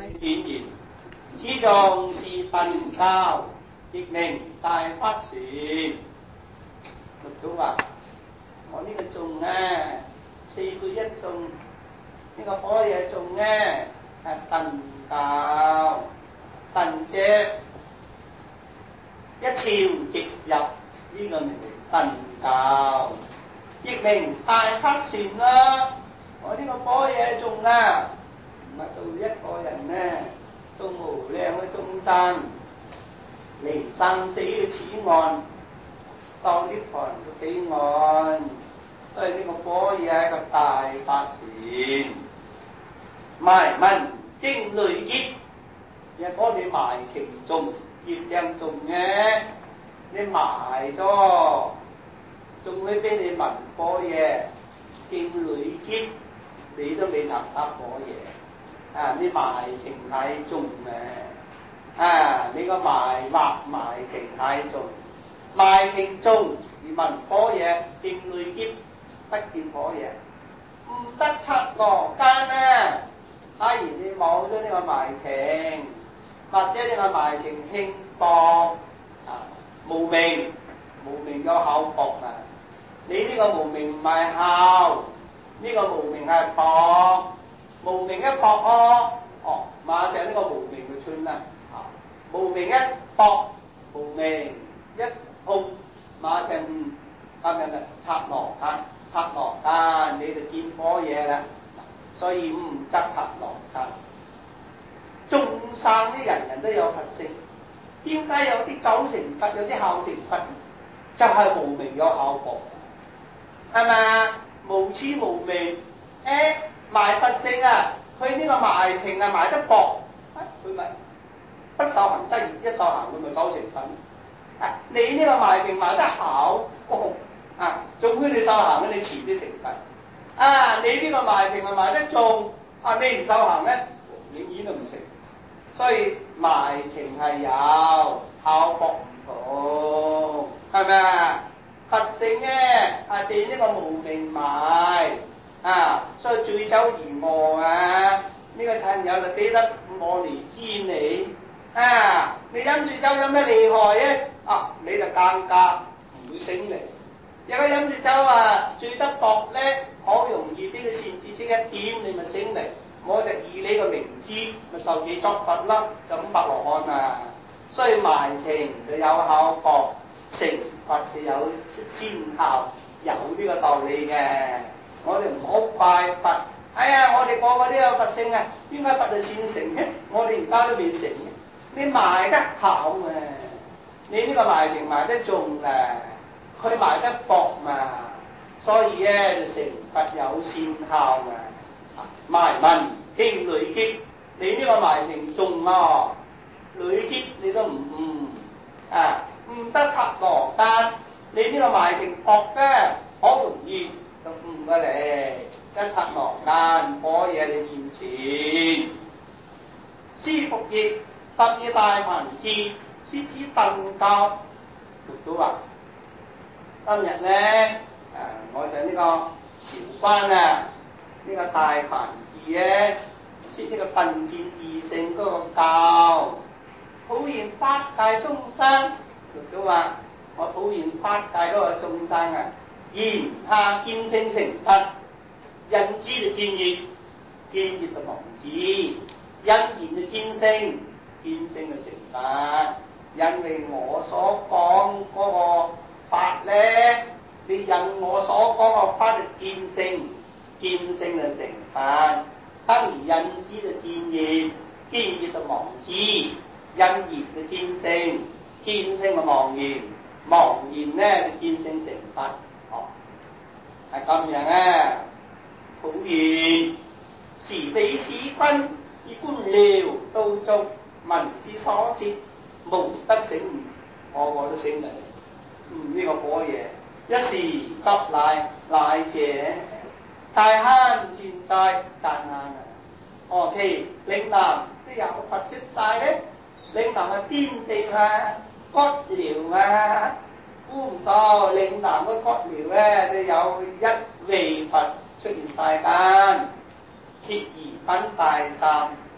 顯現，此種是頓教，亦名大法船。六祖話：我呢個頌啊，四句一頌，呢個般若頌啊，係頓教，頓者一朝直入，呢個名頓教，亦名大法船啦。我呢個般若頌啊，唔係度一個人呢，度無量嘅眾生，離生死嘅此岸，到涅槃嘅彼岸。所以呢個般若係個大法船，埋文經累劫，若果你埋情重，業量重嘅，你埋咗，仲會俾你聞般若經累劫，你都未尋得般若啊！你埋情太重啊！你個埋情太重，埋情重而聞般若經累劫，不見般若，唔得剎那間啊！假如你冇咗呢個埋情，或者你個埋情輕薄啊，無明有巧薄啊！你呢個無明唔係巧，呢個無明係薄，無明一薄馬上呢個無明就出啦啊！無明一薄，無明一空，馬上今日就剎那間你就見般若啦。所以唔得剎那間，眾生啲人都有佛性，點解有啲九成佛，有啲孝成佛？就係無明有巧薄，係咪？無始無明，埋佛性啊，佢呢個埋情啊埋得薄，佢咪不受行則業，一受行佢咪九成佛。你呢個埋情埋得巧薄啊，總之你受行咧，你遲啲成佛。你呢個埋情啊埋得重，你唔受行咧，永遠都唔成。所以埋情係有，巧薄唔同，係咪啊？佛性咧被呢個無明埋所以醉酒而餓啊！呢個親友就俾得我嚟知你你飲住酒飲得厲害咧你就更加唔會醒嚟。如果飲住酒醉得薄咧，好容易俾個善知識一點，你咪醒嚟。我就以你個明知，咪受記作佛啦，就咁白羅漢啊！所以埋情就有巧薄，成佛就有先後，有呢個道理嘅。我哋唔好怪佛，我哋個個都有佛性啊，點解佛就先成嘅？我哋而家都未成嘅，你埋得巧你呢個埋情埋得重佢埋得薄嘛，所以咧就成佛有先後埋文經累劫，你呢個埋情重累劫你都唔得剎那間，你呢個埋情薄嘅，好容易就誤過嚟，一剎那間般若你現前。師復譯特以大梵志，說此頓教。六祖話：今日咧我就呢個韶關呢個大梵志咧，說呢個頓見自性嗰個教，普現法界眾生。六祖話：我普現法界嗰個眾生言下見性成佛，因知就見業，見業就忘智，因言就見性，見性就成佛。因為我所講嗰個法咧，你引我所講個法就見性，見性就成佛。當然因知就見業，見業就忘智，因業就見性，見性就忘言，忘言咧就見性成佛。係咁樣普現時彼使君以官僚道俗，聞是所說，無得醒悟，個個都醒嚟。呢個般若一時急乃謝，大慳善哉讚慳其嶺南都有佛出晒咧，嶺南係邊地獦獠估唔到嶺南嗰獦獠咧都有一位佛出現世間，揭而品大三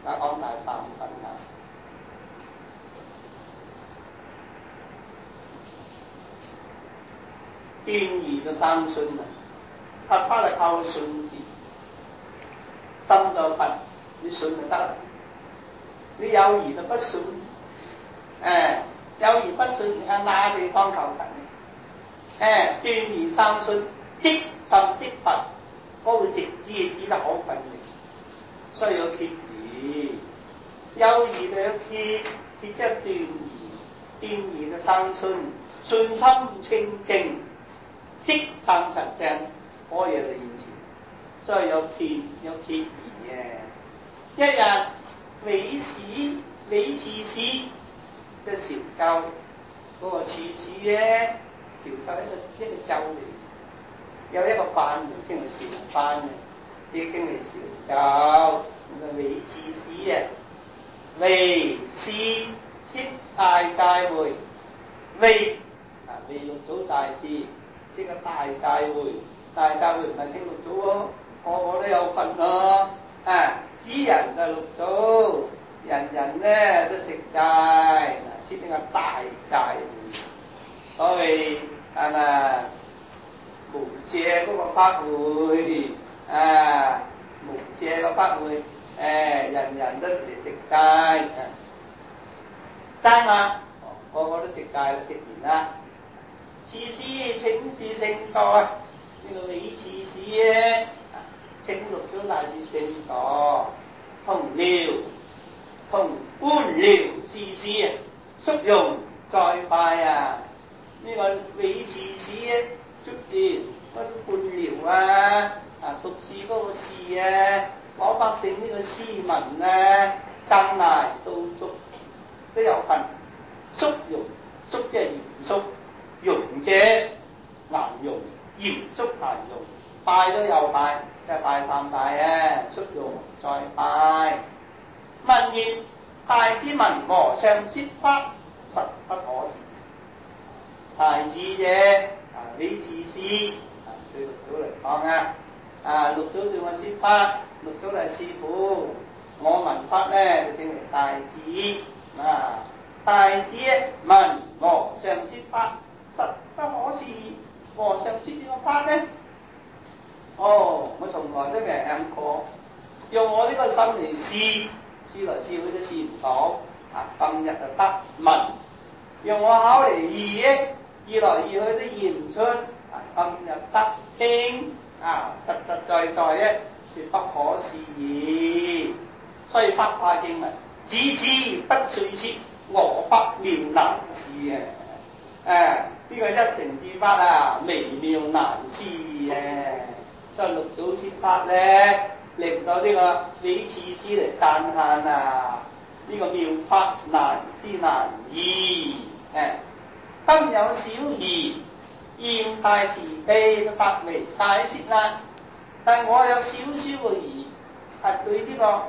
家講大三分啊。端儀都生信啊，佛法係靠信字，心就佛，你信就得啦。你有疑就不信，有疑不信，喺哪地方求佛？端儀生信，即心即佛，嗰個直指得好分明，所以要決疑。有疑就要決即係端儀，端儀就生信，信心清淨。即生實證，嗰嘢就現前，所以有決疑嘅。一日理次事，即係禪咒嗰個次事咧，禪咒一個咒嚟，有一個班稱為禪班嘅，亦稱為禪咒。咁理次事啊，為是thiết大戒會，為六祖大師。即係大戒會，大戒會唔係稱六祖喎，個個都有份咯。知人就六祖，人人咧都食齋，設呢個大戒會。所謂係咪無借嗰個法會無借個法會，人人都嚟食齋，齋嘛，個個都食齋啦，食完啦。次事請示聖座，呢個理次事咧，請六祖大師聖座，同官僚事事速用再快啊！呢個理次事咧，捉住嗰啲官僚讀書嗰個事攞百姓呢個斯文爭賴到足都有份，速用，速即係嚴肅。容者難容，嚴肅難容，拜都有拜，即係拜三拜速用再拜。問言大智文和尚說法實不可思。大智者理次事對六祖嚟講六祖對我說法，六祖係師父，我聞法咧就稱為大智大智文和尚說法。實不可思議，和尚說呢個法呢？我從來都未諗過，用我呢個心嚟試來試去都試唔到。今日就得聞，用我口嚟議來議去都議唔出。今日得聽，實實在在是不可思議。所以法華經文，只知不遂說，我法妙難思呢個一乘之法微妙難思所以六祖說法咧，令到呢個理次事嚟讚歎呢個妙法難思難議。今有小疑，現大慈悲嘅法嚟解釋啦。但我有少少個疑，對呢個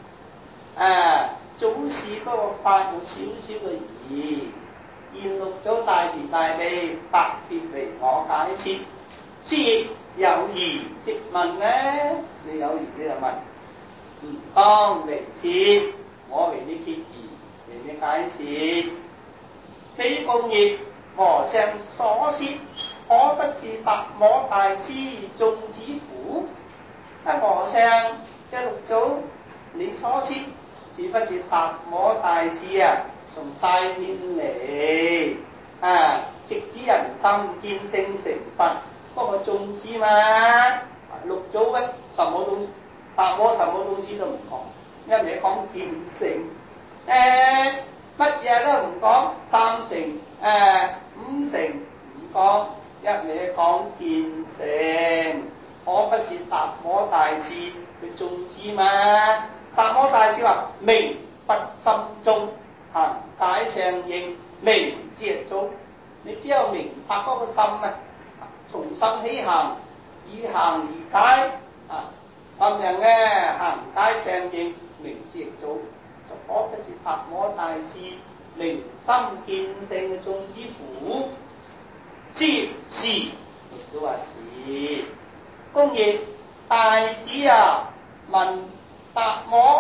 祖師嗰個法有少少個疑。現六祖大慈大悲特別為我解釋，知有疑即問咧，你有疑你就問，唔當嚟説，我為你決疑，為你解釋。彼共業和尚所說，可不是達摩大師眾子乎？和尚即六祖，你所說是不是達摩大師從西天嚟直指人心見性成佛嗰個眾子嘛？六祖什麼東西，達摩什麼東西都唔講，一味講見性，乜嘢都唔講，三乘五乘唔講，一味講見性，可不是達摩大師嘅眾子嘛？達摩大師話明不心中。行解上應明知足，你只有明白嗰個心從心起行，以行而解咁樣行解上應明知足，就可不是達摩大師明心見性嘅眾子乎？知是，六祖話是。公業大子聞達摩初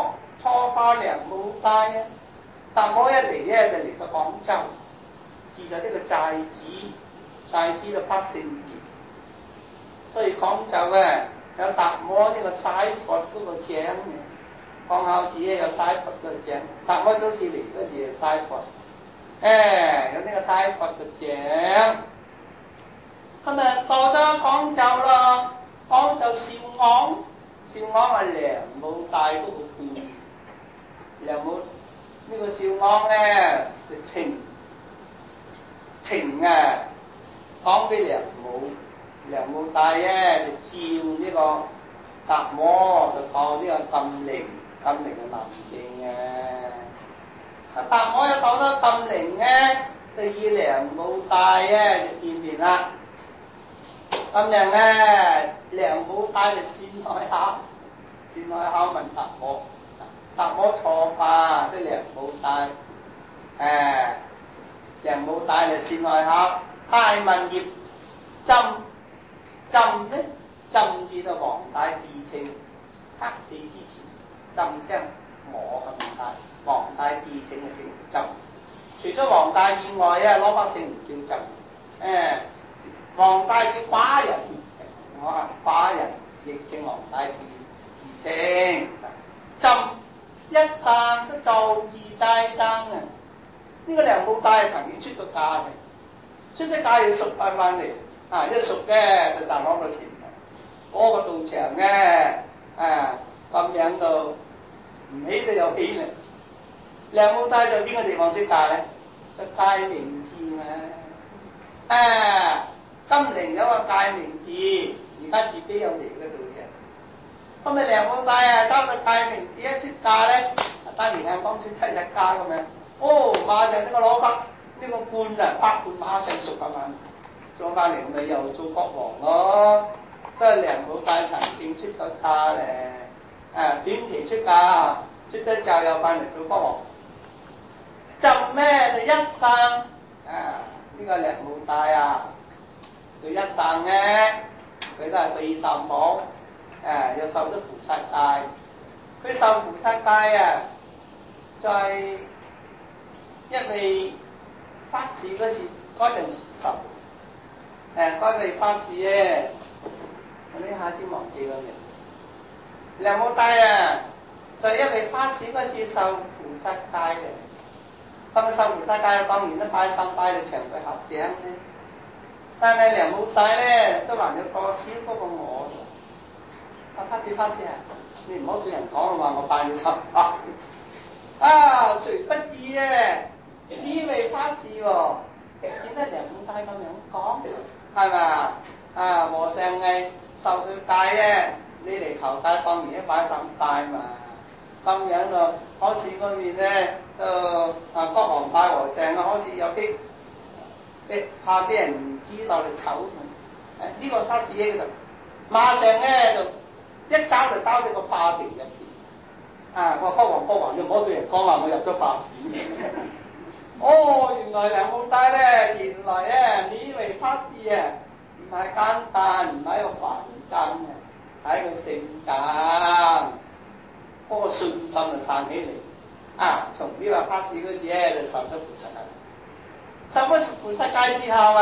初化梁武帝啊，達摩一嚟咧就嚟到廣州，住咗呢個寨子就發聖寺，所以廣州啊有達摩呢個西佛嗰個井嘅，廣孝寺咧有西佛個井，達摩祖師嚟嗰時係西佛，有呢個西佛個井。咁啊到咗廣州啦，廣州兆昂係梁武帝嗰個官，梁武呢個兆昂咧就情啊講俾梁武帝咧就召呢個達摩就到呢個金陵嘅南京啊，達摩一到咗金陵咧就以梁武帝咧就見面啦。咁樣咧，梁武帝就先開口問達摩，達摩錯化即梁武帝，梁武帝就先開口，大問業朕咧，朕字就皇帝自稱，黑地之前，朕即係我嘅皇帝，皇帝自稱嘅叫朕，除咗皇帝以外啊，攞百姓唔叫朕，皇帝叫寡人，我係寡人，亦稱皇帝自稱。朕一生都造字齋僧啊！呢個梁武帝曾經出過家嘅，出咗家要贖翻嚟，一贖咧就賺攞個錢。嗰個道場咧，咁樣到唔起都有起嚟。梁武帝在邊個地方出家咧？在戒明寺金陵有個戒明寺，而家自己有嚟嘅道場。咁咪梁武帝走到戒明寺一出家咧，當年香港出七日家咁樣，馬上呢個攞法呢個官百官馬上贖翻嚟，咪又做國王咯。所以梁武帝曾經出過家咧，短期出家，出咗之後又翻嚟做國王。朕咩就一生呢個梁武帝佢一生咧，佢都係對受冇，又受咗菩薩戒。佢受菩薩戒在因為發誓嗰陣時受，嗰位發誓咧，我呢下先忘記個名。梁武帝就因為發誓嗰時受菩薩戒嘅，咁受菩薩戒當然都拜神拜到長輩合掌咧。但係梁武帝咧都還有個少嗰個我，發誓你唔好對人講話我拜你神誰不知咧？以為發誓喎，點解梁武帝咁樣講？係咪和尚受佢戒咧，你嚟求戒當然一拜神拜嘛。咁樣咯，好似嗰邊咧國王拜和尚好似有啲怕啲人唔知道嚟醜呢個沙士耶嗰度，馬上咧就一找就找到個化庭入邊。我國王你唔好對人講話我入咗法院。原來梁武帝咧，原來咧你以為法事唔係簡單，唔係一個凡僧係一個聖僧，嗰個信心就散起嚟。從呢個法事嗰時咧就受咗菩薩戒。受咗菩薩戒之後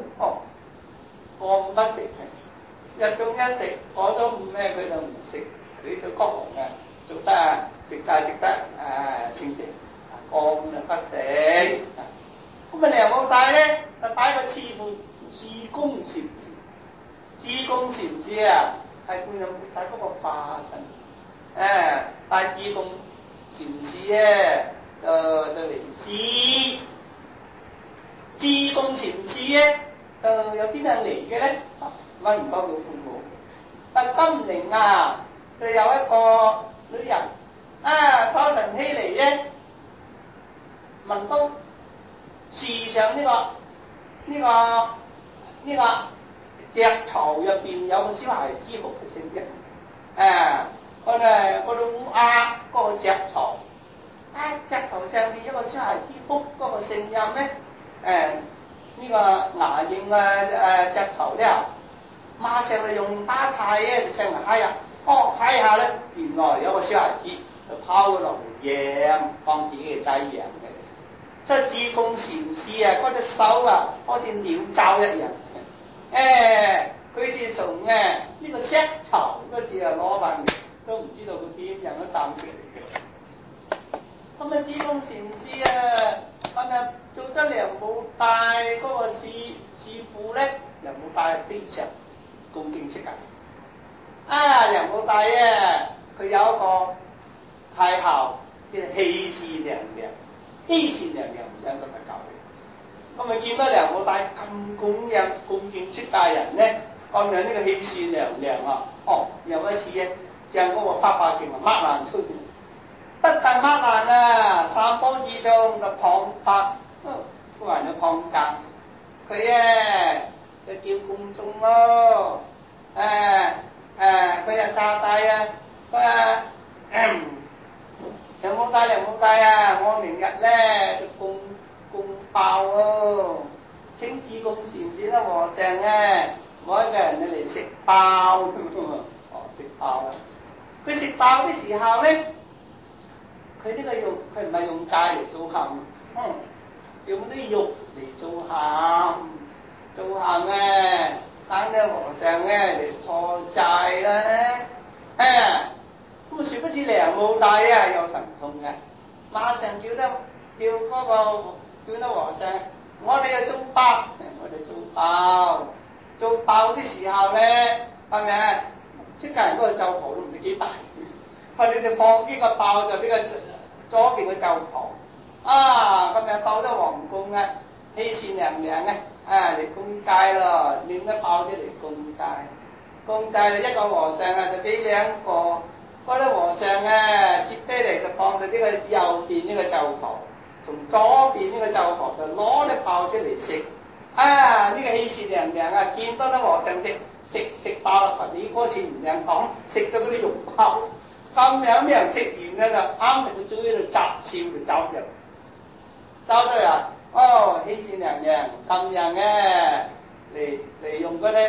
過午不食嘅，日中一食過咗午咧佢就唔食，佢做國王做得食戒食得清淨，過午就不食。咁梁武帝咧就擺個師傅智公禪師，智公禪師係觀音菩薩嗰個化身，拜智公禪師咧就為師。智公禪師咧有啲人嚟嘅咧，揾唔到佢父母。但金陵就有一個女人早晨起嚟咧，聞到樹上呢個隻巢入邊有個小孩子哭嘅聲音。嗰度烏鴉嗰個隻巢，隻巢上邊有個小孩子哭嗰個聲音咧。呢個牙印隻巢咧，馬上就用打太就上嚟揩下，揩下咧，原來有個小孩子就拋落嚟養，幫自己嘅仔養嘅。即係智公禪師啊，嗰隻手啊，好似鳥爪一樣嘅。佢自從呢個石頭嗰時啊攞翻嚟，都唔知道佢點樣都生出嚟嘅。咁啊，智公禪師啊，咁啊做得梁武大嗰個師傅咧，梁武大非常恭敬戚啊！梁武大啊，佢有一個太后叫希氏娘娘，希氏娘娘唔想咁樣教佢。咁咪見到梁武大咁恭敬出家人咧，咁樣呢個希氏娘娘啊，有一次咧，將嗰個花花徑啊掹爛出嚟，不但掹爛啊，三波之中就旁白，都還有旁贊，佢就叫公眾咯，佢又炸大啊，佢話梁武大啊，我明日咧就供爆喎，請智公禪師啦和尚我一個人嚟食爆食爆啊！佢食爆嘅時候咧，佢呢個佢唔係用齋嚟做鹹，用啲肉嚟做鹹，等呢和尚嚟破齋啦。咁啊，殊不知梁武大啊有神通嘅，馬上叫得和尚，我哋就做爆啲時候咧，係咪啊？出家人嗰個袖袍都唔知幾大，佢哋放呢個爆就呢個左邊嘅袖袍咁就到咗皇宮啊，希氏娘娘嚟供齋咯，拎咗爆出嚟供齋一個和尚就俾兩個，嗰啲和尚接低嚟就放到呢個右邊呢個袖袍，從左邊呢個袖袍就攞啲爆出嚟食。呢個希氏娘娘見到啲和尚食爆啦，你嗰次唔讓講，食咗嗰啲肉包，咁樣咩人食完咧就啱食個嘴喺度雜笑就走咗人。希氏娘娘咁樣嚟用嗰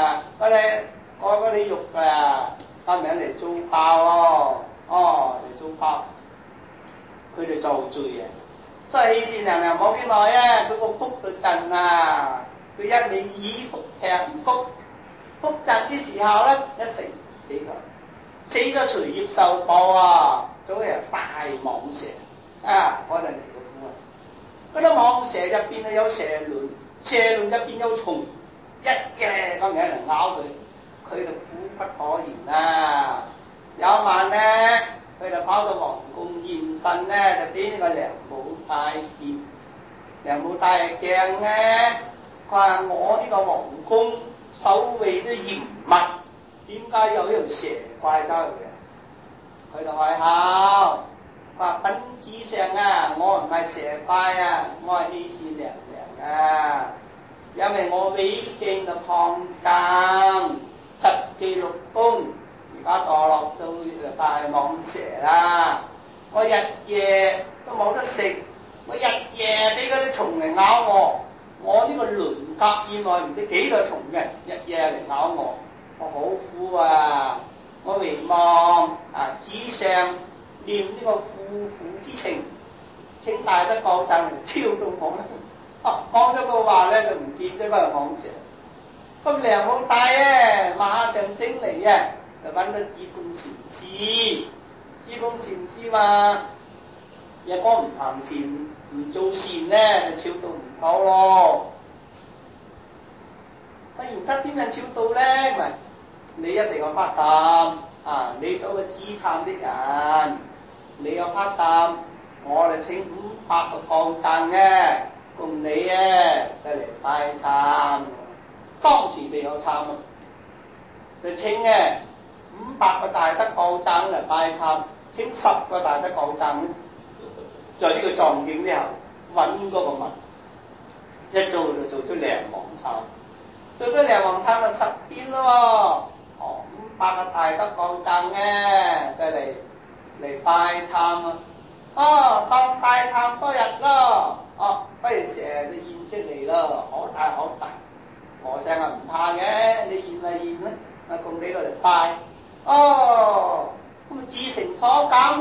啲肉咁樣嚟做爆嚟做爆，佢哋做罪啊！所以希氏娘娘冇幾耐佢個腹就震啊！佢一味以腹吃腹震嘅時候咧，一死咗隨業受報早係大蟒蛇嗰陣時個苦啊！嗰啲蟒蛇入邊有蛇卵入邊有蟲，一嘅咁樣嚟咬佢就苦不可言啦！有一晚咧，佢就跑到皇宮現身咧，就俾呢個梁武大見。梁武大驚咧，佢話我呢個皇宮守衛都嚴密，點解有呢條蛇怪走嚟嘅？佢就開口，佢話本質上我唔係蛇怪我係希氏娘娘因為我違經嘅抗爭，特技六宮，而家墮落到大蟒蛇啦！我日夜都冇得食，我日夜俾嗰啲蟲嚟咬我呢個鱗甲以外唔知幾多蟲嘅，日夜嚟咬我好苦我唯望紙上念呢個負之情，請大德降誕嚟超度我啦！講咗個話咧就唔見咗嗰個蟒蛇。咁梁武大馬上醒嚟就揾到智公禪師。智公禪師話：若果唔行善唔做善咧，就超度唔到咯。原則點樣超度咧？咪你一定要發心你做個知懺的人，你有發心，我哋請500個降贊共你就嚟拜懺。當時未有懺就請500個大德降贊嚟拜懺，請10個大德降贊在呢個藏境之後揾嗰個文，一做就做出梁王懺，做咗梁王懺就10篇咯，500個大德降贊就嚟拜懺當拜懺多日咯，不如成日就現出嚟咯，好大，和尚唔怕嘅，你現咪現啦，供你過嚟拜咁自成所感咧，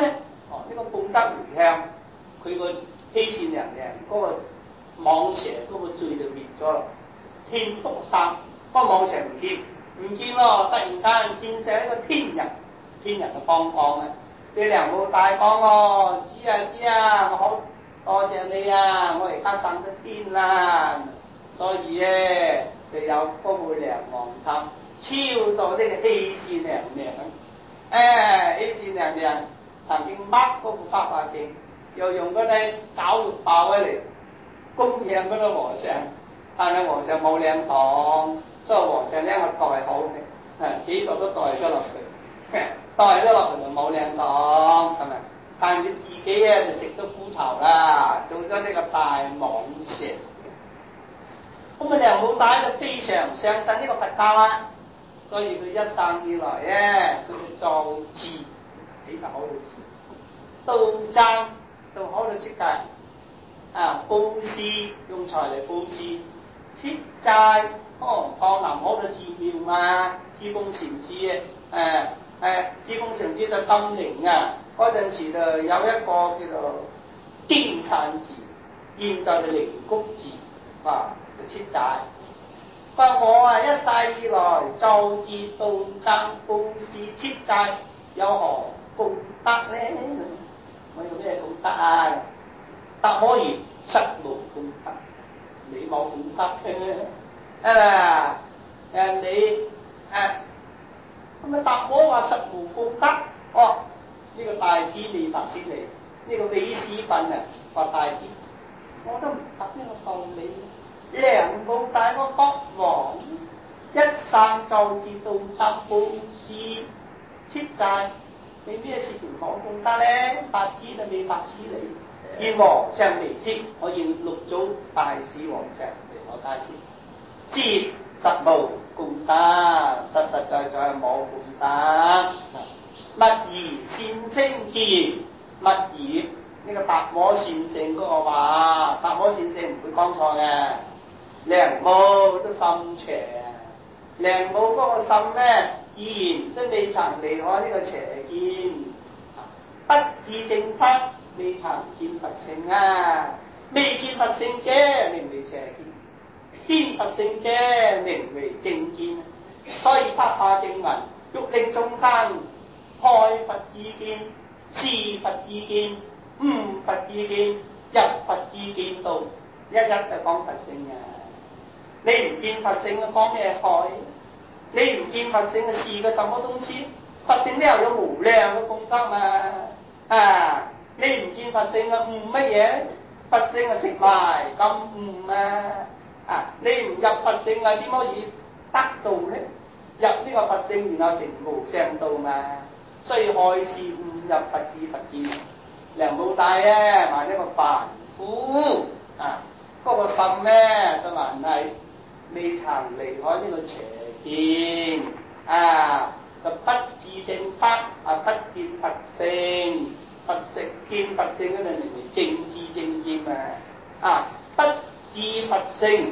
呢個功德回向，佢個氣線娘娘嗰個蟒蛇嗰個罪就滅咗啦。天福生，個蟒蛇唔見咯，突然間見上一個天人嘅方光啊！你娘母大講哦，知啊，我好多謝你啊，我而家上咗天啦，所以咧就有嗰個梁王參超度呢個氣線娘娘。氣線娘娘曾經擘嗰部《法華經》，又用嗰啲絞肉包嚟供養嗰個和尚，但係和尚冇領堂，所以和尚咧我代好嘅，幾個都代咗落去，代咗落去就冇領堂，係咪？但係佢自己咧就食咗苦頭啦，做咗呢個大蟒蛇。咁啊，梁武大就非常相信呢個佛教啊，所以佢一生以來咧，佢就造寺起得好到寺，度僧到好到出界。布施用財嚟布施，切齋江南好多寺廟嘛，智公禪師智公禪師就金陵啊，嗰陣時就有一個叫做經山寺，現在就靈谷寺就切齋。不過我一世以來造寺度僧布施切齋，有何功德咧？我有咩功德啊？達摩言實無功德，你冇功德嘅你咁啊！達摩話實無功德，呢個大智利達先嚟，呢個李士賓啊話大智，我都唔得呢個道理。梁武大個國王一生造寺度僧布施切齋，你咩事情冇功德咧？白紙就未白紙嚟。現皇上未知，我現六祖大士皇上嚟我解釋，知實無功德，實實在在冇功德。勿疑善聲智，勿疑呢個達摩善聖嗰個話，達摩善聖唔會講錯嘅。梁武都心邪，梁武嗰個心咧，依然都未曾離開呢個邪見，不自正法。未曾見佛性啊！未見佛性者，名為邪見；見佛性者，名為正見。所以《法華經》文，欲令眾生開佛之見、示佛之見、悟佛之見、入佛之見道，一就講佛性啊！你唔見佛性，講咩開？你唔見佛性，示個什麼東西？佛性呢又有無量嘅功德嘛你唔見佛性悟乜嘢？佛性識埋咁悟你唔入佛性點可以得道咧？入呢個佛性，然後成無上道嘛。所以開示悟入佛智佛見。梁武大話呢個凡夫嗰個心咧都還係未曾離開呢個邪見就不自正法不見佛性。佛性見佛性嗰陣名為正知正見不自佛性，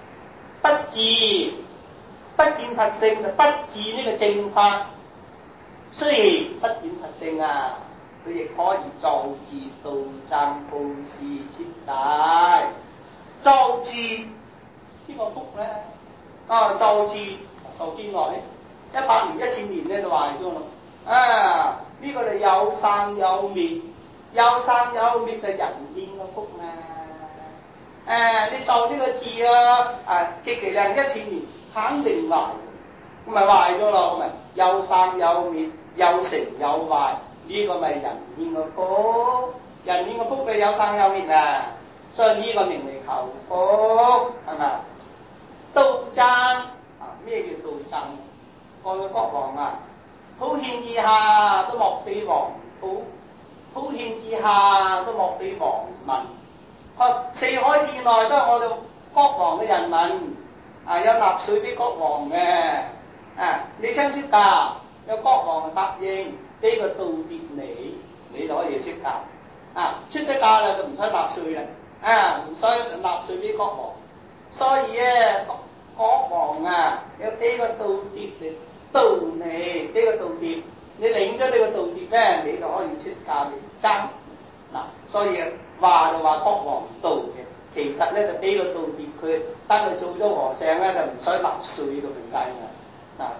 不見佛性就不自呢個正法。雖然不見佛性佢亦可以造寺度僧布施切齋。造寺呢個福咧造寺就見來100年1000年咧就壞咗啦呢個就有生有滅，有生有滅就人天嘅福嘛。你造呢個字極其量1000年肯定壞，咁咪壞咗咯。咁咪有生有滅，有成有壞，呢個咪人天嘅福。人天嘅福咪有生有滅所以呢個名為求福，係咪？度僧咩叫度僧？我嘅國王普天之下都莫非王，普天之下都莫非王民。四海之內都係我哋國王嘅人民有納稅俾國王嘅你想出嫁，有國王答應俾個道別你就可以出嫁出咗嫁啦就唔使納稅啦唔使納稅俾國王。所以國王要俾個道別嚟度你，俾個道別你領咗呢個道牒咧，你就可以出家為僧。嗱，所以話就話國王道嘅，其實咧就俾個道牒佢，等佢做咗和尚咧就唔使納稅咁樣解嘅。嗱，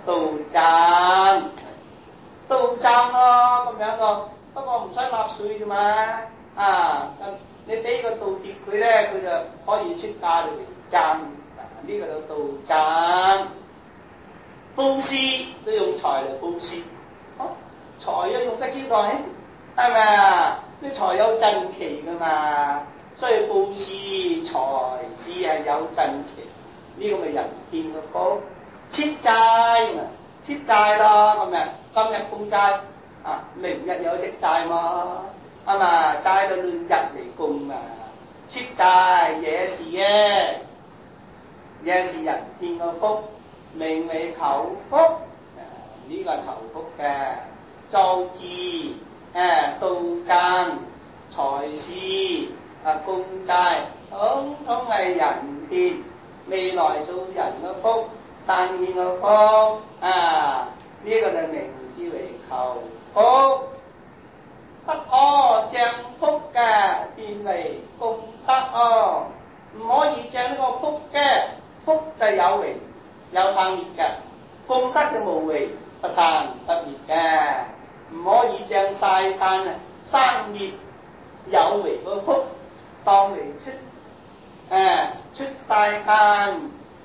道僧咯咁樣個，不過唔使納稅啫嘛。咁你俾個道牒佢咧，佢就可以出家嚟為僧。呢個就道僧。布施都用財嚟布施，財都用得幾多？係咪啊？啲財有陣期噶嘛，所以布施財施係有陣期。呢個咪人天嘅福。切齋嘛，切齋咯咁樣，今日供齋明日有食齋嘛，係嘛？齋到亂日嚟供嘛，切齋也是嘅，也是人天嘅福。名為求福，呢個係求福嘅。造寺道僧財施供齋，統統係人天未來做人嘅福，生天嘅福。呢個就名之為求福。不可將福嘅變為功德哦，唔可以將呢個福嘅，福就有為有生滅嘅，功德就無為不生不滅嘅，唔可以將世間生滅有為個福當為出世間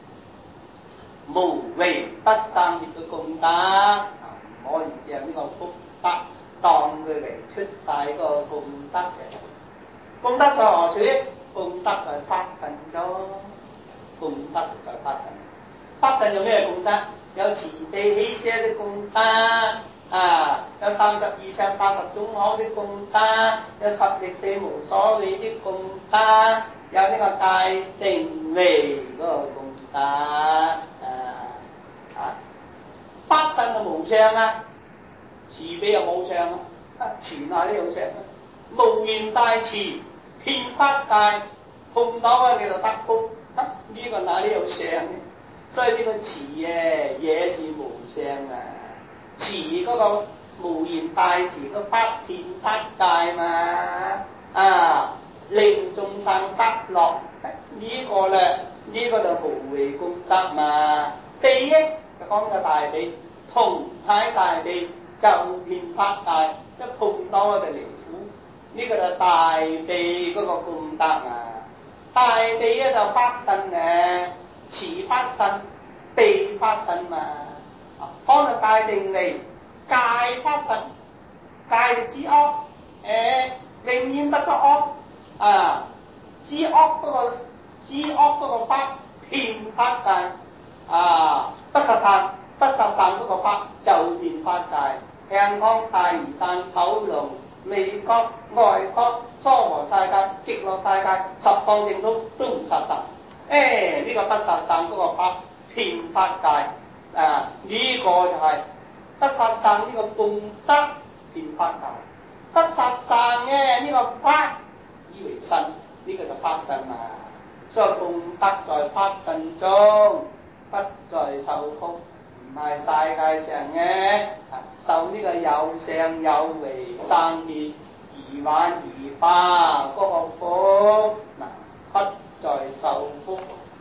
無為不生滅嘅功德，唔可以將呢個福德當佢為出世個功德嘅。功德在何處？功德在法身中，功德在法身。法身有咩功德？有慈悲喜捨的功德，有32相80種好的功德，有十力四無所謂的功德，有呢個大定位嗰個功德。法身就無相啦，慈悲又冇相啦，全下都有相啦，無緣大慈，遍法界，碰到你就得福。呢個哪裡有相嘅？所以呢個慈也是無相啊！慈嗰個無緣大慈個法遍法界嘛，令眾生得樂。呢個咧，呢個就無為功德嘛。悲益就講個大悲，同體大悲就遍法界，一碰到我哋離苦，呢個就大悲嗰個功德嘛。大悲咧就法身咧，慈法身、悲法身嘛。康就大定位，戒法身，戒就止惡，永遠不作惡。止惡嗰個法遍法界，不殺生，不殺生嗰個法就遍法界，香港、大嶼山、九龍、美國、外國、娑婆世界、極樂世界、十方淨土都唔殺生。呢個不殺生嗰個法遍法界，呢個就係不殺生呢個功德遍法界。不殺生嘅呢個法以為身，呢個就法身嘛。所以功德在法身中，不在受福，唔係世界上嘅受呢個有相有為生滅而玩而化嗰個福，不在受福。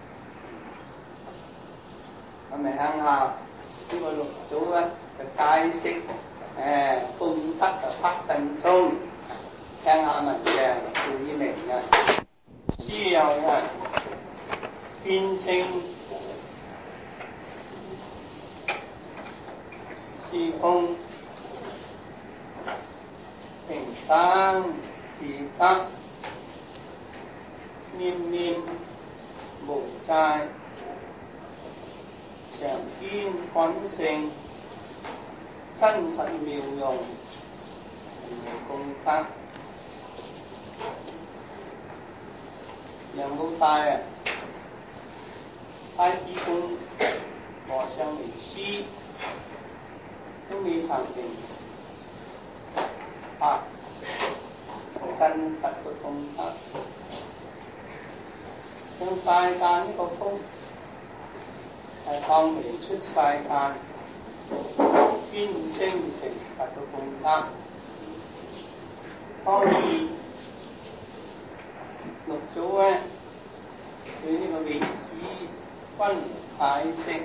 我咪向下呢個六祖咧就解釋功德就法身中，聽下文嘅注意明嘅。之後變性是空，平等是德，念念無債，常見品性，真實妙用，功德。楊老大太子觀和尚為師，都未曾明白真實嘅功德，將世間呢個福係當嚟出世間，邊專升成佛嘅功德。所以六祖咧對呢個歷史均解釋，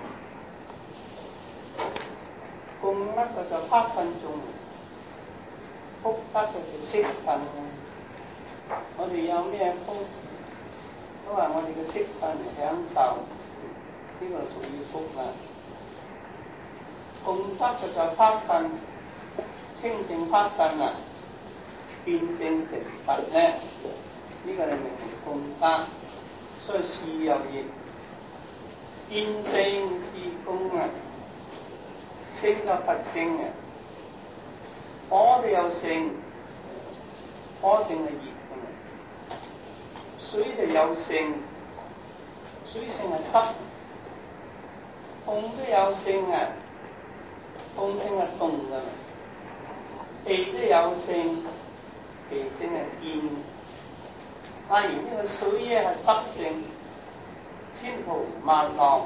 功德嘅就法身中，福德嘅就色身。我哋有咩福，都話我哋嘅色身享受，呢個屬於福啦。功德嘅就法身，清淨法身啊，變性成佛咧，呢個係名為功德。所以書有言：變性是功啊，性就佛性啊。火都有性，火性係熱嘅嘛；水就有性，水性係濕；風都有性啊，風性係動嘅嘛；地都有性，地性係變。但而呢個水咧係濕性，千途萬浪。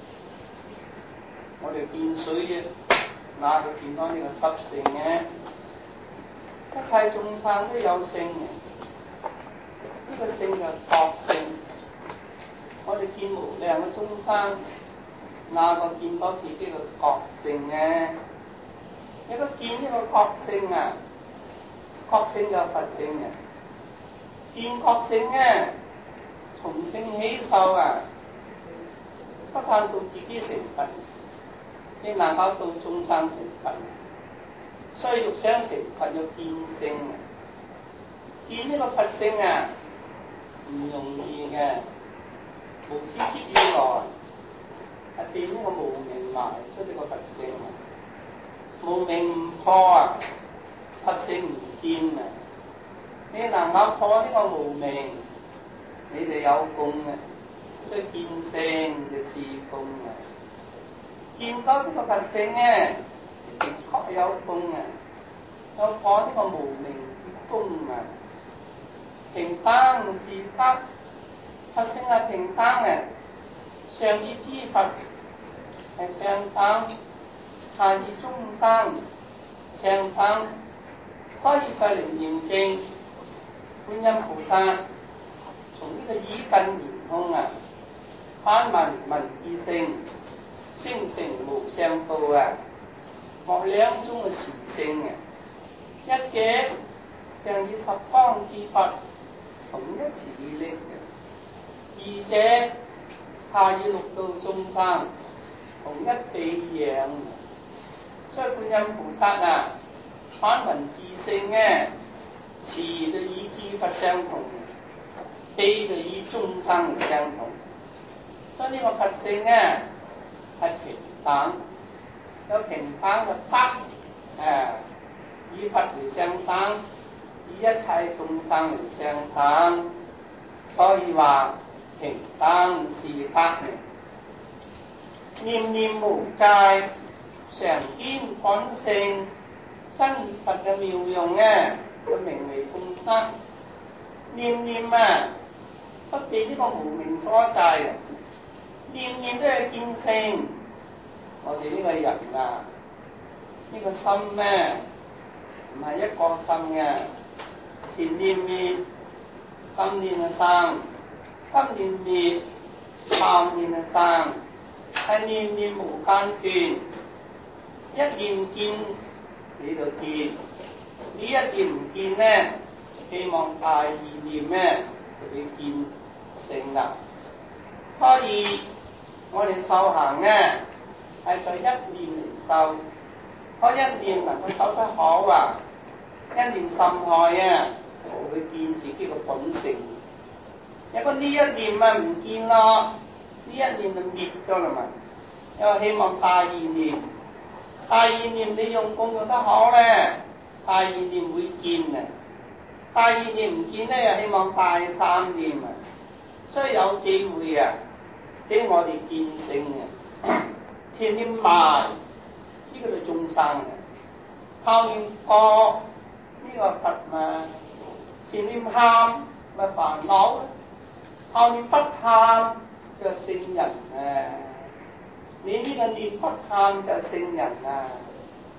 我哋見水嘅，哪會見到呢個濕性嘅？一切眾生都有性嘅，呢個性就覺性。我哋見無量嘅眾生，哪個見到自己嘅覺性嘅？如果見呢個覺性啊，覺性就佛性嘅。見覺性咧，從性起受啊，不但到自己成佛，亦能夠到眾生成佛。所以欲想成佛要見性啊，見呢個佛性啊，唔容易嘅。無始劫以來係變呢個無明埋出呢個佛性啊，無明唔破啊，佛性唔見啊。你能夠破呢個無明，你哋有功嘅，所以見性嘅是功啊。見到呢個佛性咧，的確有功啊，有破呢個無明之功啊。平等是德，佛性係平等嘅，上以諸佛係上等，下以眾生上等，所以再嚟念經。觀音菩薩從呢個耳根圓通啊，翻聞聞自性，聲成無上道啊，學兩種嘅時性啊，一者上以十方之佛同一慈力嘅，二者下以六道眾生同一地養。所以觀音菩薩啊，翻聞自性咧，慈就以諸佛相同，悲就以眾生相同。所以呢個佛性咧係平等，有平等嘅德，以佛嚟相等，以一切眾生嚟相等。所以話平等是德，念念無界，常見本性真實嘅妙用咧。佢名為功德，念念啊，不被呢個無明所制啊，念念都係見性。我哋呢個人啊，呢個心咧唔係一個心嘅，前念滅，今念就生，今念滅，後念就生，係念念無間斷，一念見你就見。呢一念唔見咧，希望第二念咧就會見性啦。所以我哋修行咧係在一念嚟修，嗰一念能夠修得好啊，一念甚害啊，就會見自己嘅本性。如果呢一念啊唔見咯，呢一念就滅咗啦嘛。又希望第二念，第二念你用功用得好咧，第二念會見啊，第二念唔見咧，又希望第三念啊，所以有機會啊，俾我哋見性啊。前念埋呢個就眾生嘅，後念覺呢個佛嘛，前念喊咪煩惱，後念不喊就聖人啊。你呢個念不喊就聖人啊。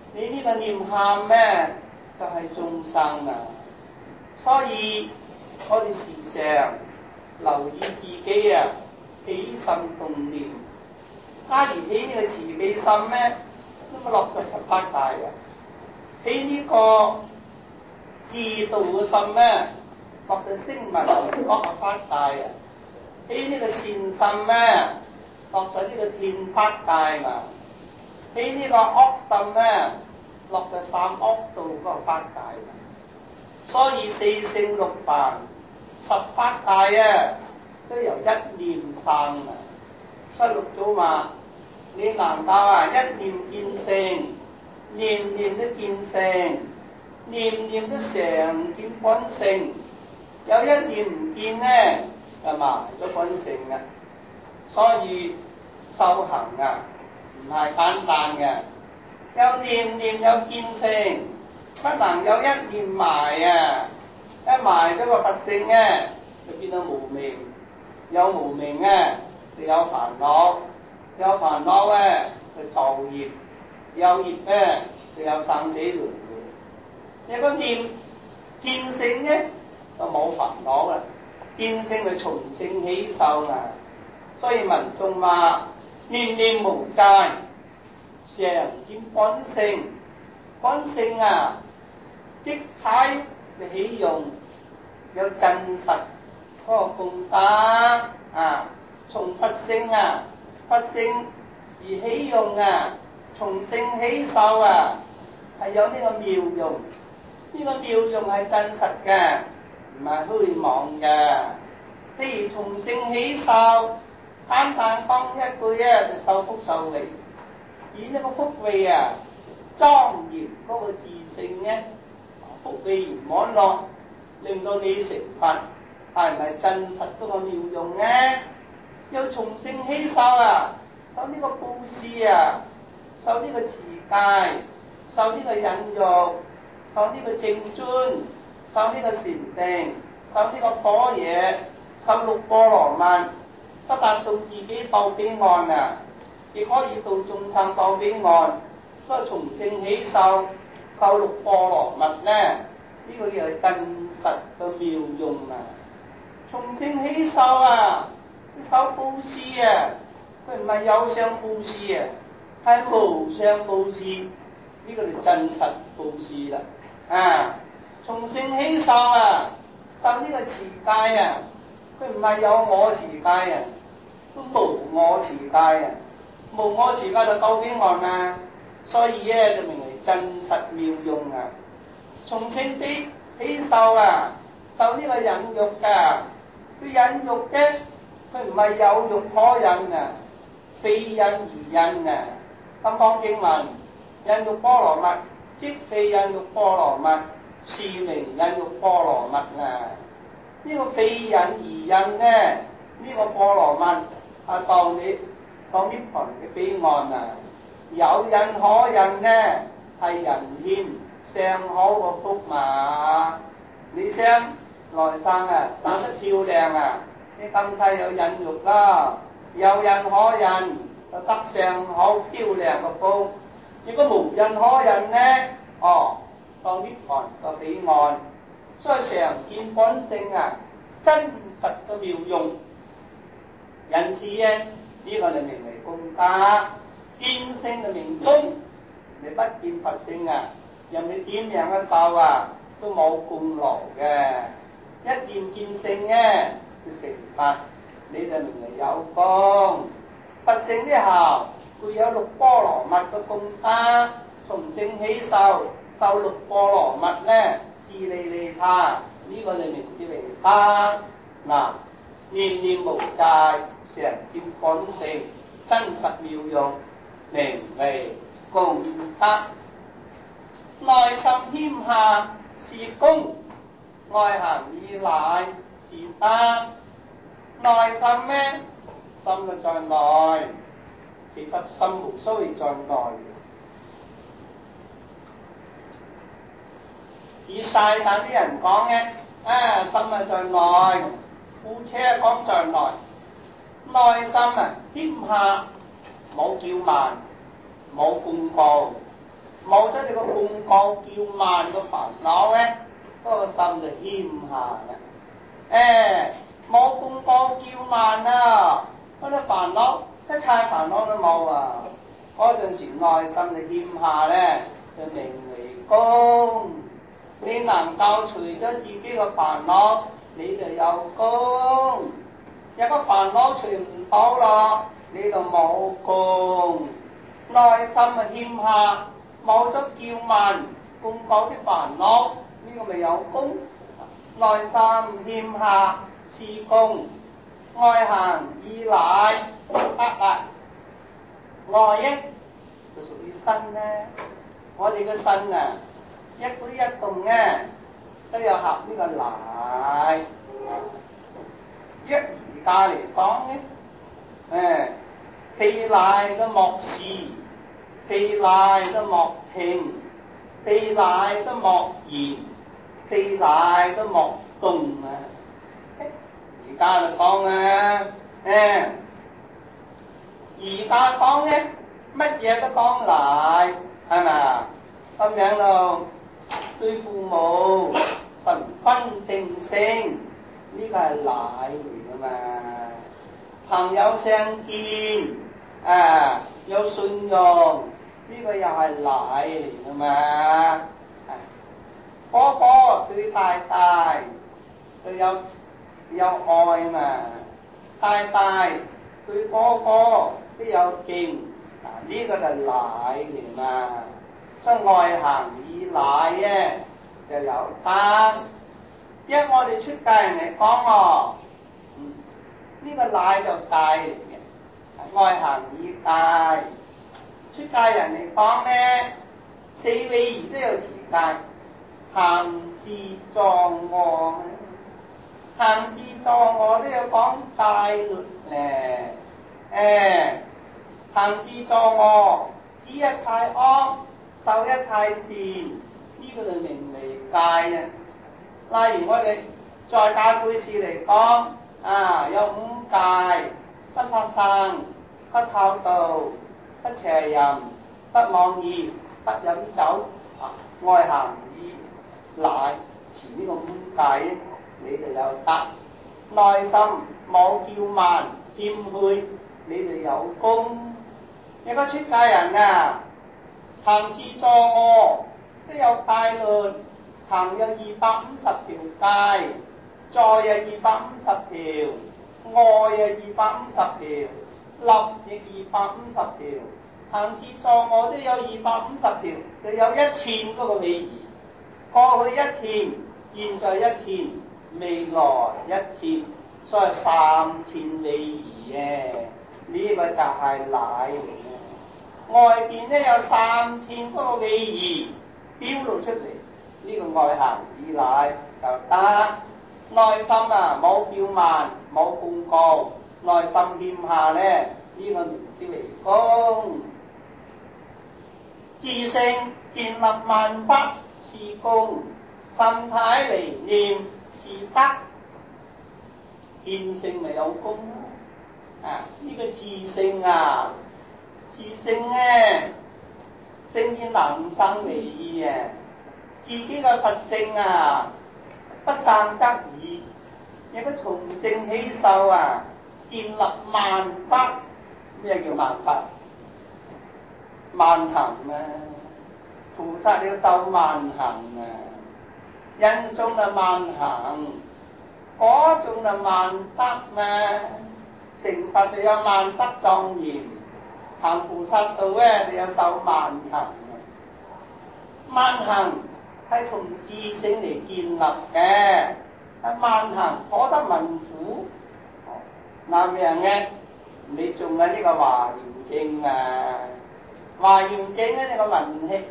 你呢個念喊咩就係眾生啊！所以我哋時常留意自己啊，起心動念。假如起呢個慈悲心咧，咁啊落咗佛法界啊！起呢個自度嘅心咧，落咗聲聞緣覺佛法界啊！起呢個善心咧，落咗呢個天法界嘛！起呢個惡心咧，落咗三惡道嗰個法界嘛！所以四聖六凡十法界啊，都由一念生啊！所以六祖話：你難道啊一念見性，念念都見性，念念都常見本性，有一念唔見咧，就埋咗本性啊！所以修行啊，唔係簡單嘅，有念念有見性，不能有一念埋啊！一埋咗個佛性咧，就變到無明，有無明咧就有煩惱，有煩惱咧就造業，有業咧就有生死輪迴。有個念見性咧就冇煩惱啦，見性就從性起受啊！所以文中話：念念無債，常見本性。本性啊，即體嘅起用，有真實嗰個功德啊！從佛性啊，佛性而起用啊，從性起受啊，係有呢個妙用。呢個妙用係真實嘅，唔係虛妄嘅。譬如從性起受，簡單講一句啊，就受福受利。而呢個福利啊，莊嚴嗰個自性咧，福利圓滿樂，令到你成佛，係唔係真實嗰個妙用咧？又從性起受啊，受呢個布施啊，受呢個持戒，受呢個忍辱，受呢個正尊，受呢個禪定，受呢個般若，受六波羅蜜，不但到自己到彼岸啊，亦可以到眾生到彼岸。所以從性起受，受六波羅蜜咧，呢個叫係真實嘅妙用啊！從性起受啊，受布施啊，佢唔係有相布施啊，係無相布施，呢個就真實布施啦啊！從性起受啊，受呢個持戒啊，佢唔係有我持戒啊，都無我持戒啊，無我持戒就到彼岸啊！所以咧就名為真實妙用啊！從性起受啊，受呢個忍辱噶，佢忍辱啫，佢唔係有辱可忍啊，非忍而忍啊！咁講經文，忍辱波羅蜜，即非忍辱波羅蜜，是名忍辱波羅蜜啊！呢個非忍而忍咧，呢個波羅蜜啊，到涅槃嘅彼岸啊！有忍可忍咧，係人天上好個福嘛！你想來生啊，生得漂亮啊，你今世有忍辱啦，有忍可忍就得上好漂亮個福。如果無忍可忍咧，到涅槃個彼岸，所以常見本性啊，真實嘅妙用。因此咧，呢個就名為功德。見性嘅名功，你不見佛性啊，任你點樣嘅受啊，都冇功勞嘅。一念見性咧，就成佛，你就名為有功。佛性之後，會有六波羅蜜嘅功德，從性起受，受六波羅蜜咧，自利利他，呢個就名之為德。嗱，念念無債，常見本性，真實妙用，名為功德。內心謙下是功，外行依賴是德。內心咩？心就在內，其實心無須在內。以晒蛋啲人講嘅，心啊在內，副車講在內。內心啊謙下，冇叫慢，冇貢告， 冇咗你個貢講叫慢嘅煩惱咧，嗰個心就欠下啦。冇貢講叫慢啊，嗰啲煩惱一切煩惱都冇啊。嗰陣時內心就欠下咧，就名為功。你能夠除咗自己嘅煩惱，你就有功。有個煩惱除唔到咯，你就冇功。內心啊欠下，冇咗叫慢貢講啲煩惱，呢個咪有功。內心欠下是功，外行依賴外益就屬於身咧。我哋嘅身啊，一舉一動咧都有合呢個賴。一而家嚟講咧，非賴都莫視，非賴都莫聽，非賴都莫言，非賴都莫動啊！而家嚟講啊，而家講咧，乜嘢都講賴，係咪啊？咁樣咯，對父母神分定性，呢個係賴嚟噶嘛？朋友相見有信用，呢個又係賴嚟噶嘛？哥哥對大大都有愛嘛，大大對哥哥都有敬，呢個就係賴嚟嘛。所以外行以賴咧就有得。因為我哋出家人嚟講呢個賴就大嚟嘅，外行以大。出家人嚟講咧，四位儀都有持戒，行之坐臥，行之坐臥都有講戒律咧。行之坐臥，止一切惡，受一切善，呢個就名為戒啊。例如我哋在戒悔事嚟講有五戒：不殺生、不偷盜、不邪淫、不妄語、不飲酒。外行以賴持呢個五戒，你就有得。內心冇叫慢謙虛，你就有功。一個出家人行之坐臥都有戒律，行有250條戒，坐有250條，臥有250條，立亦250條，行之坐臥都有250條，就有1000嗰個禮儀。過去1000，現在1000，未來1000，所以3000禮儀嘅。呢個就係賴嚟嘅。外邊咧有3000嗰個禮儀表露出嚟，呢個外行以賴就得。內心冇叫慢，冇貢講，內心欠下咧，呢個名之為功。自性建立萬法是功，身體離念是德。見性咪有功呢個自性自性咧，聖賢能生離意自己嘅佛性不散則已。有個從性起受建立萬法。咩叫萬法？萬行菩薩要受萬行人中萬行，嗰種萬德成佛就有萬德莊嚴，行菩薩道就有受萬行。萬行係從自性嚟建立嘅，萬行可得聞苦。南陽嘅你仲有呢個華嚴經華嚴經咧，呢個文氣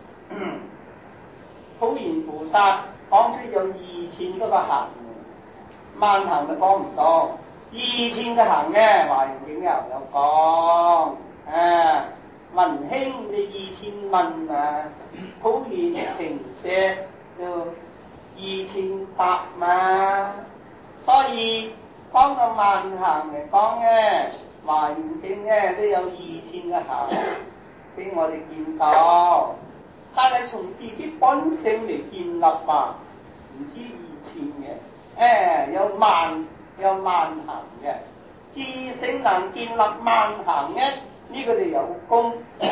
普賢菩薩講出有2000嗰個行，萬行就講唔到，2000嘅行咧，華嚴經又有講文興就2000問普賢平舍就2000答嘛。所以講到萬行嚟講咧，華嚴經咧都有2000嘅行俾我哋見到。 但係從自己本性嚟建立嘛，唔知以前嘅，有萬行嘅，自性能建立萬行嘅，呢個就有功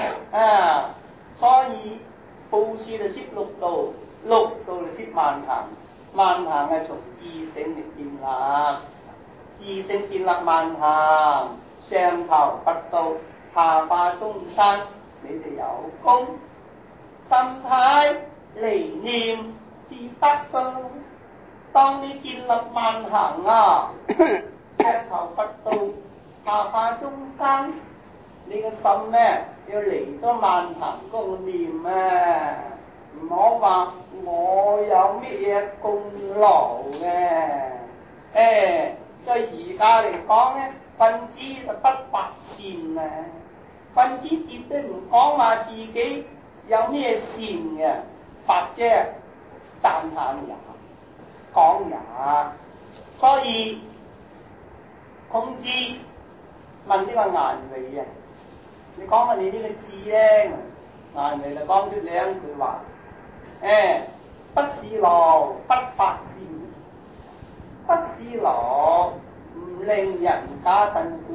所以布施就攝六道，六道就攝萬行，萬行係從自性嚟建立，自性建立萬行，上頭佛道，下化眾生，你哋有功。心態離念是法道，當你建立萬行上頭佛道，下化眾生，你個心要離咗萬行嗰個念唔好話我有乜嘢功勞嘅，在而家嚟講分子就不發善分子絕對唔講話自己有咩善嘅，法啫讚歎也，講也。所以孔子問呢個顏回你講下你呢個字咧，顏回就講出兩句話，不是勞不發善，不是勞唔令人家辛苦，